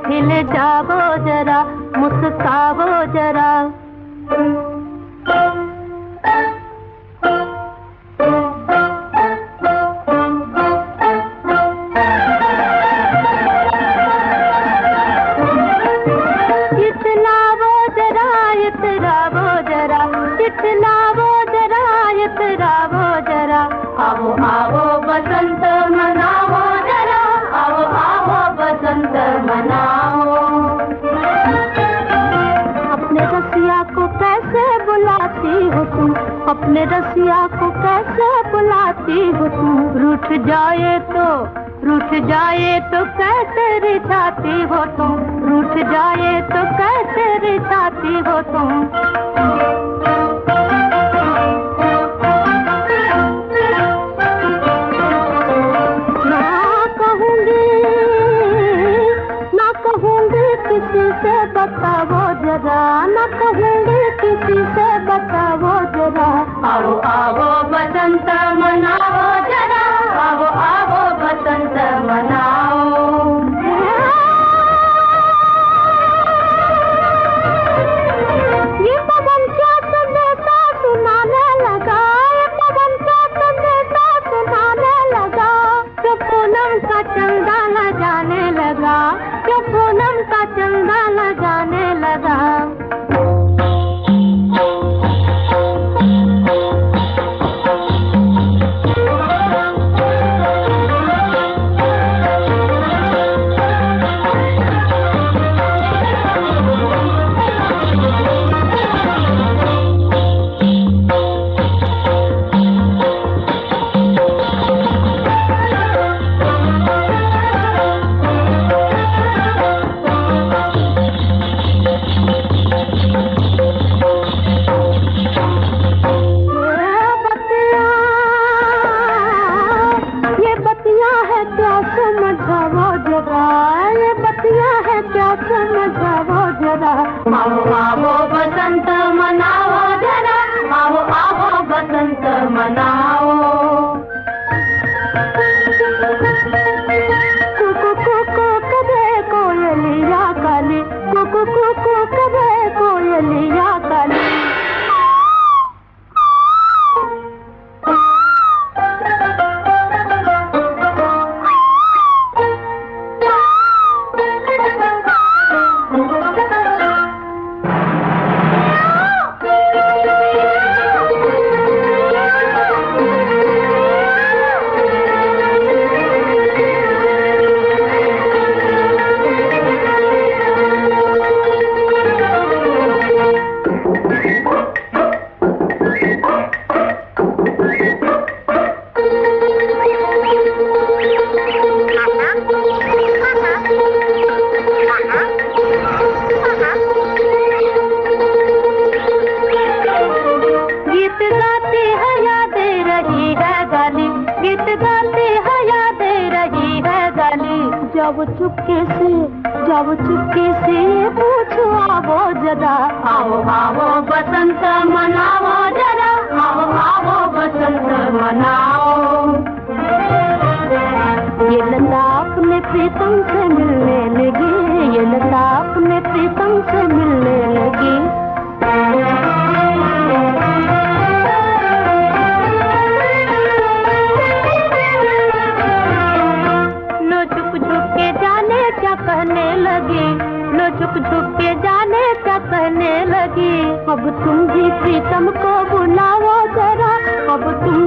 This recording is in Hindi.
खिल जाओ जरा, मुस्काओ जरा। इतलाओ जरा, इतराओ जरा, इतलाओ जरा, इतराओ जरा। आओ आओ बसंत मनाओ जरा, आओ आओ बसंत मनाओ। अपने रसिया को कैसे बुलाती हो तुम, अपने रसिया को कैसे बुलाती हो तुम। रूठ जाए तो कैसे रिझाती हो तुम, रूठ जाए तो कैसे रिझाती हो तुम। किसी से बताओ जरा, न कहूँगी किसी से बताओ जरा। आओ आओ बसंत मनाओ जरा, आओ आओ बसंत मनाओ। ये पवन क्या संदेशा सुनाने लगा, ये पवन क्या संदेशा सुनाने लगा। जो पूनम का चंदा न जाने लगा, जो पूनम का चंदा न जाने लगा। आओ आओ बसंत मनाओ जरा, आओ आओ बसंत मनाओ। कुकु कुकु करे कोयलिया काली, कुकु कुकु करे कोयलिया काली। जाओ चुपके से पूछो आओ जरा, आओ आओ बसंत मनाओ जरा, आओ आओ बसंत मनाओ। ये लता अपने प्रीतम से मिलने लगी, ये लता अपने प्रीतम से मिलने लगी। कहने लगी, लो झुक झुक के जाने क्या कहने लगी। अब तुम भी प्रीतम को बुलाओ जरा, अब तुम